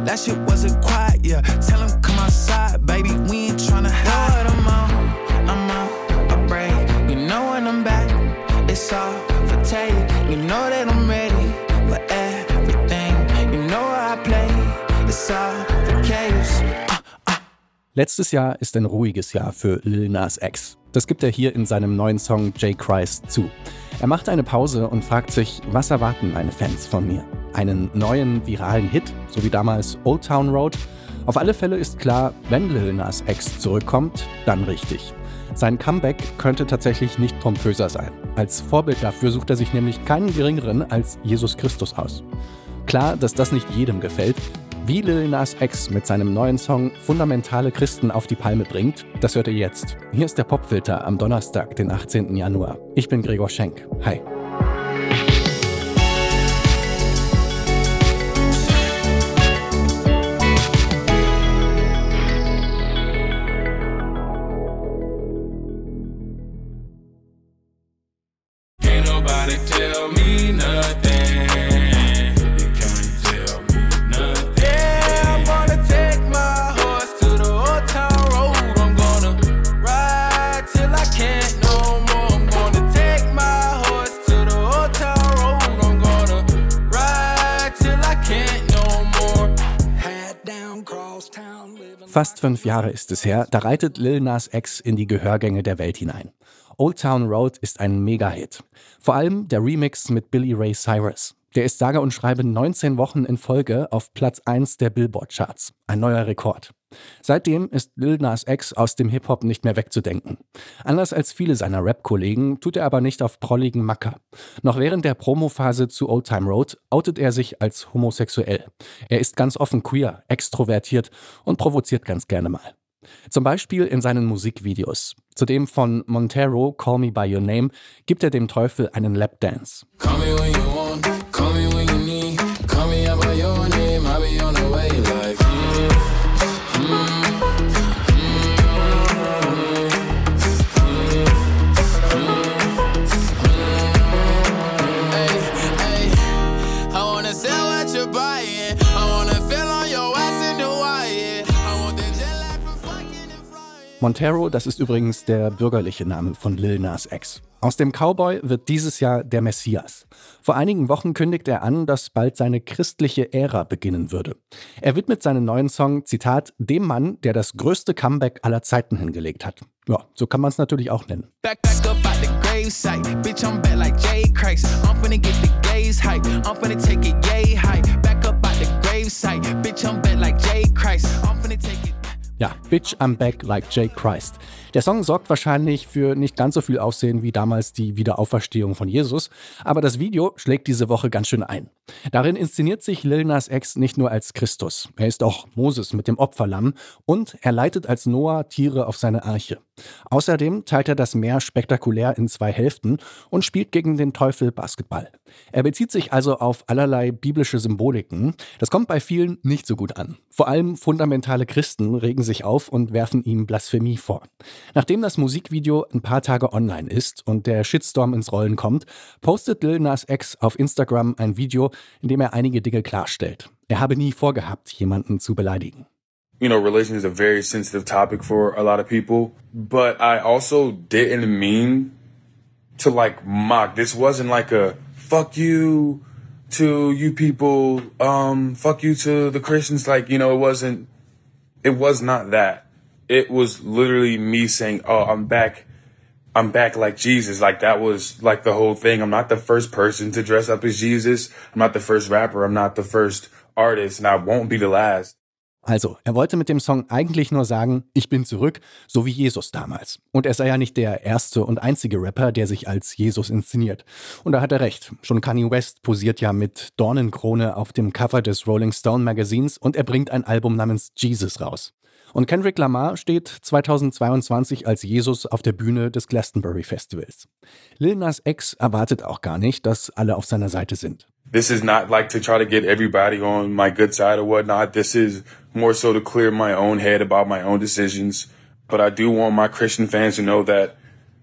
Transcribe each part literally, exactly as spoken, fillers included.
That shit wasn't quiet, yeah. Tell him come outside, baby, we ain't tryna hide. I'm on, I'm on a break. You know when I'm back, it's all for tape. You know that I'm ready for everything. You know where I play, it's all for caves. Uh, uh. Letztes Jahr ist ein ruhiges Jahr für Lil Nas X. Das gibt er hier in seinem neuen Song J. Christ zu. Er macht eine Pause und fragt sich, was erwarten meine Fans von mir? Einen neuen viralen Hit, so wie damals Old Town Road? Auf alle Fälle ist klar, wenn Lil Nas X zurückkommt, dann richtig. Sein Comeback könnte tatsächlich nicht pompöser sein. Als Vorbild dafür sucht er sich nämlich keinen geringeren als Jesus Christus aus. Klar, dass das nicht jedem gefällt. Wie Lil Nas X mit seinem neuen Song fundamentale Christen auf die Palme bringt, das hört ihr jetzt. Hier ist der Popfilter am Donnerstag, den achtzehnten Januar. Ich bin Gregor Schenk. Hi. Can't nobody tell me nothing. Fast fünf Jahre ist es her, da reitet Lil Nas X in die Gehörgänge der Welt hinein. Old Town Road ist ein Mega-Hit. Vor allem der Remix mit Billy Ray Cyrus. Der ist sage und schreibe neunzehn Wochen in Folge auf Platz eins der Billboard-Charts. Ein neuer Rekord. Seitdem ist Lil Nas X aus dem Hip-Hop nicht mehr wegzudenken. Anders als viele seiner Rap-Kollegen tut er aber nicht auf prolligen Macker. Noch während der Promophase zu Old Town Road outet er sich als homosexuell. Er ist ganz offen queer, extrovertiert und provoziert ganz gerne mal. Zum Beispiel in seinen Musikvideos. Zu dem von Montero, Call Me By Your Name, gibt er dem Teufel einen Lapdance. Call me when you want, call me when you need, call me out by your name, I'll be on the way like mm, mm, mm, hey, hey, I wanna sell what you're buying, I wanna feel on your ass in the wire, I want that jet lag for fucking and flying. Montero, das ist übrigens der bürgerliche Name von Lil Nas X. Aus dem Cowboy wird dieses Jahr der Messias. Vor einigen Wochen kündigt er an, dass bald seine christliche Ära beginnen würde. Er widmet seinen neuen Song, Zitat, dem Mann, der das größte Comeback aller Zeiten hingelegt hat. Ja, so kann man es natürlich auch nennen. Back, back up at the gravesite, bitch, I'm back like J. Christ. I'm finna get the gays hype, I'm finna take it yay high. Back up at the gravesite, bitch, I'm back like J. Christ. I'm finna take it. Ja, Bitch, I'm back like J. Christ. Der Song sorgt wahrscheinlich für nicht ganz so viel Aufsehen wie damals die Wiederauferstehung von Jesus, aber das Video schlägt diese Woche ganz schön ein. Darin inszeniert sich Lil Nas X nicht nur als Christus, er ist auch Moses mit dem Opferlamm und er leitet als Noah Tiere auf seine Arche. Außerdem teilt er das Meer spektakulär in zwei Hälften und spielt gegen den Teufel Basketball. Er bezieht sich also auf allerlei biblische Symboliken. Das kommt bei vielen nicht so gut an. Vor allem fundamentale Christen regen sich auf und werfen ihm Blasphemie vor. Nachdem das Musikvideo ein paar Tage online ist und der Shitstorm ins Rollen kommt, postet Lil Nas X auf Instagram ein Video, in dem er einige Dinge klarstellt. Er habe nie vorgehabt, jemanden zu beleidigen. You know, religion is a very sensitive topic for a lot of people, but I also didn't mean to like mock. This wasn't like a fuck you to you people, um, fuck you to the Christians. Like, you know, it wasn't, it was not that. It was literally me saying, oh, I'm back. I'm back like Jesus. Like that was like the whole thing. I'm not the first person to dress up as Jesus. I'm not the first rapper. I'm not the first artist and I won't be the last. Also, er wollte mit dem Song eigentlich nur sagen, ich bin zurück, so wie Jesus damals. Und er sei ja nicht der erste und einzige Rapper, der sich als Jesus inszeniert. Und da hat er recht. Schon Kanye West posiert ja mit Dornenkrone auf dem Cover des Rolling Stone Magazins und er bringt ein Album namens Jesus raus. Und Kendrick Lamar steht zweitausendzweiundzwanzig als Jesus auf der Bühne des Glastonbury Festivals. Lil Nas X erwartet auch gar nicht, dass alle auf seiner Seite sind. This is not like to try to get everybody on my good side or whatnot. This is more so to clear my own head about my own decisions. But I do want my Christian fans to know that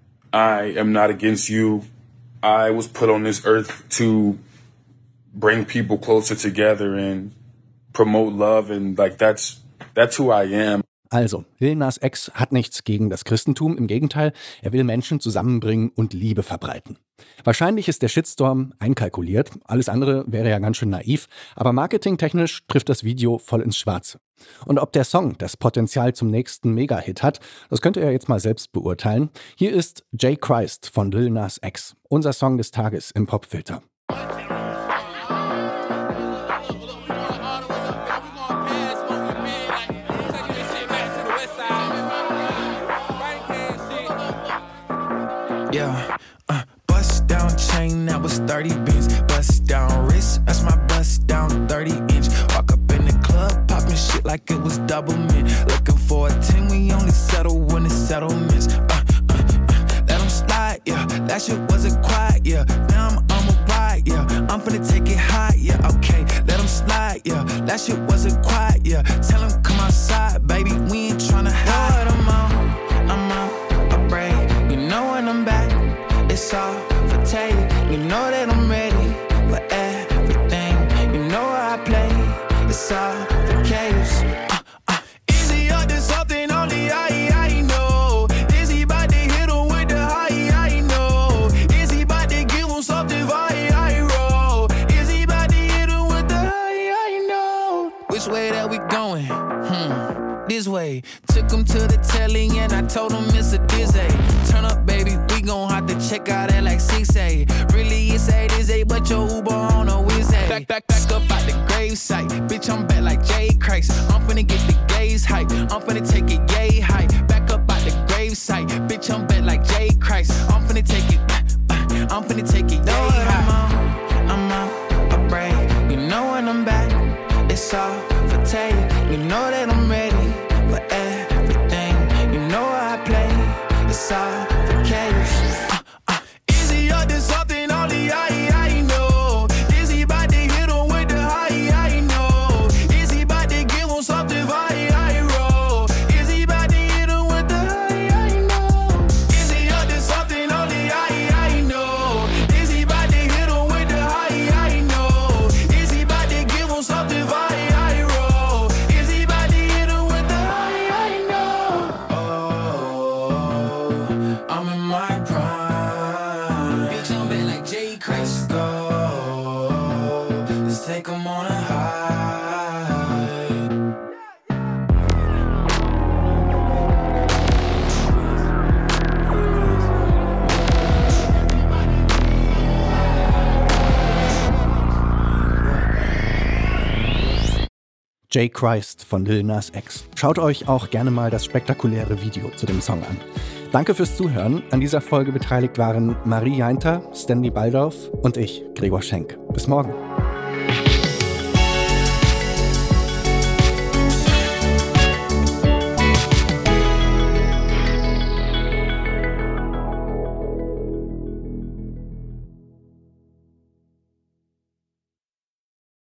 I am not against you. I was put on this earth to bring people closer together and promote love, and like that's that's who I am. Also, Lil Nas X hat nichts gegen das Christentum, im Gegenteil, er will Menschen zusammenbringen und Liebe verbreiten. Wahrscheinlich ist der Shitstorm einkalkuliert, alles andere wäre ja ganz schön naiv, aber marketingtechnisch trifft das Video voll ins Schwarze. Und ob der Song das Potenzial zum nächsten Mega-Hit hat, das könnt ihr jetzt mal selbst beurteilen. Hier ist J. Christ von Lil Nas X, unser Song des Tages im Popfilter. Yeah, uh, bust down chain, that was thirty bins. Bust down wrist, that's my bust down thirty inch. Walk up in the club, popping shit like it was double mint. Looking for a ten, we only settle when it's settlements. Uh, uh, uh, let them slide, yeah, that shit wasn't quiet, yeah. Now I'm on a ride, yeah, I'm finna take it high, yeah, okay. Let them slide, yeah, that shit wasn't quiet, yeah. Tell them come outside, baby, we ain't tryna hide. I'm on, I'm on a break, you know when I'm back. It's all for take. You know that I'm ready for everything. You know how I play. It's all for chaos. Uh, uh. Is he up to something only I, I know? Is he about to hit him with the high, I know? Is he about to give him something I, I roll? Is he about to hit him with the high, I know? Which way that we going? Hmm, this way. Took him to the telly and I told him it's a dizzy. Turn up, baby, we gon' have to check out at like six A. Really, it's eight is eight, but your Uber on a Wednesday. Back, back, back up out the gravesite. Bitch, I'm back like J. Christ. I'm finna get the gaze hype. I'm finna take it yay high. Back up out the gravesite. Bitch, I'm back like J. Christ. I'm finna take it, uh, uh, I'm finna take it yay high. I'm on, I'm on a break. You know when I'm back, it's all for take. You know that I'm ready for everything. You know how I play. It's all for chaos. Uh, uh. Is he up to something only I, I know? Is he about to hit him with the high, I know? Is he about to give him something I, I roll? Is he about to hit him with the high, I know? Is he up to something only I, I know? Is he about to hit him with the high, I know? Is he about to give him something I, I roll? Is he about to hit him with the high, I know? Oh, I'm in my prime. Bitch, I'm back like J. Christ. Go, let's take 'em on a high. J. Christ von Lil Nas X. Schaut euch auch gerne mal das spektakuläre Video zu dem Song an. Danke fürs Zuhören. An dieser Folge beteiligt waren Marie Jainter, Stanley Baldauf und ich, Gregor Schenk. Bis morgen.